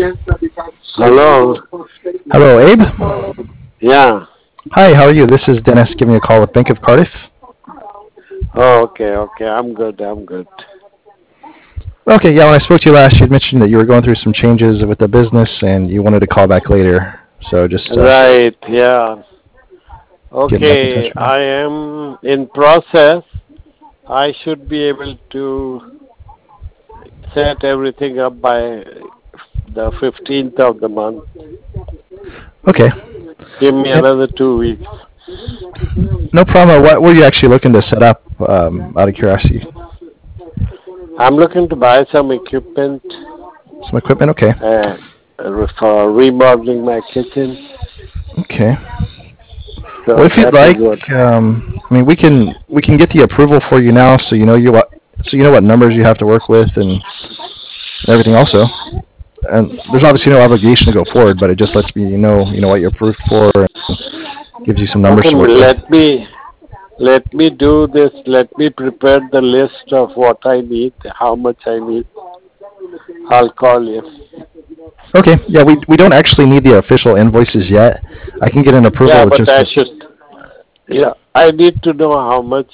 Hello. Hello, Abe. Yeah. Hi, how are you? This is Dennis giving you a call with Bank of Cardiff. Oh, okay. I'm good. I'm good. Okay, yeah, when I spoke to you last, you'd mentioned that you were going through some changes with the business and you wanted to call back later. So just Right. Yeah. getting back in touch Okay. with you. I am in process. I should be able to set everything up by the 15th of the month. Okay, Give me yep, another 2 weeks. no problem. What were you actually looking to set up out of curiosity? I'm looking to buy some equipment Some equipment? Okay. uh, for remodeling my kitchen. Okay. Well, So if you'd that is like, what. I mean, we can get the approval for you now, so you know what numbers you have to work with and everything also. And there's obviously no obligation to go forward, but it just lets me know what you're approved for and gives you some numbers Okay. to work with. Let me do this. Let me prepare the list of what I need, how much I need. I'll call you. Okay, yeah, we don't actually need the official invoices yet. I can get an Yeah, approval with but just I the should. Yeah, I need to know how much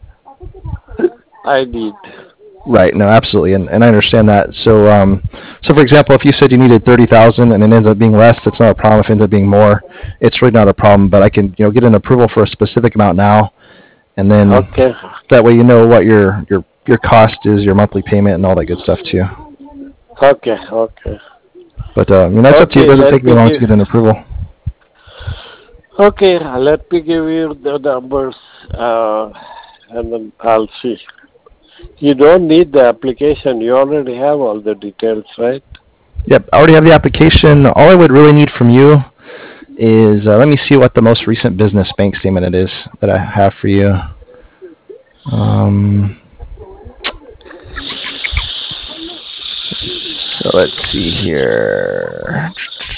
I need. right. No, absolutely, and I understand that. So for example, if you said you needed 30,000 and it ends up being less, that's not a problem. If it ends up being more, it's really not a problem. But I can get an approval for a specific amount now, and then Okay. that way you know what your cost is, your monthly payment, and all that good stuff too. Okay. But that's up to you. It Okay. doesn't take Let me me long to give. get an approval. Okay. Let me give you the numbers, and then I'll see. You don't need the application. You already have all the details, right? Yep, I already have the application. All I would really need from you is let me see what the most recent business bank statement it is that I have for you. Um, so let's see here.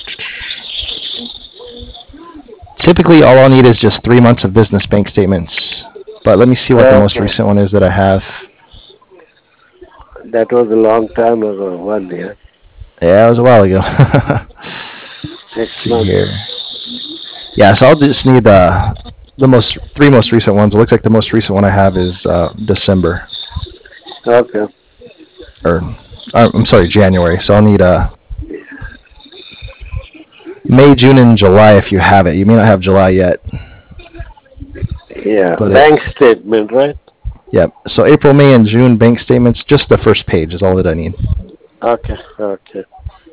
Typically, all I'll need is just 3 months of business bank statements. But let me see what the most Okay. recent one is that I have. That was a long time ago. 1 year, Yeah, it was a while ago. six Let's see months. here. Yeah, so I'll just need the three most recent ones. It looks like the most recent one I have is December, Okay. or I'm sorry, January. So I'll need May, June, and July if you have it. You may not have July yet, Yeah. but Bank statement, right? yep. So April, May, and June bank statements. Just the first page is all that I need. Okay.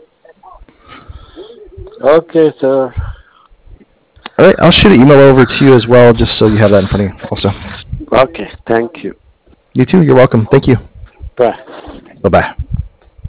Okay, sir. All right, I'll shoot an email over to you as well, just so you have that in front of you. Also, Okay. Thank you. you too. You're welcome. Thank you. Bye. Bye bye.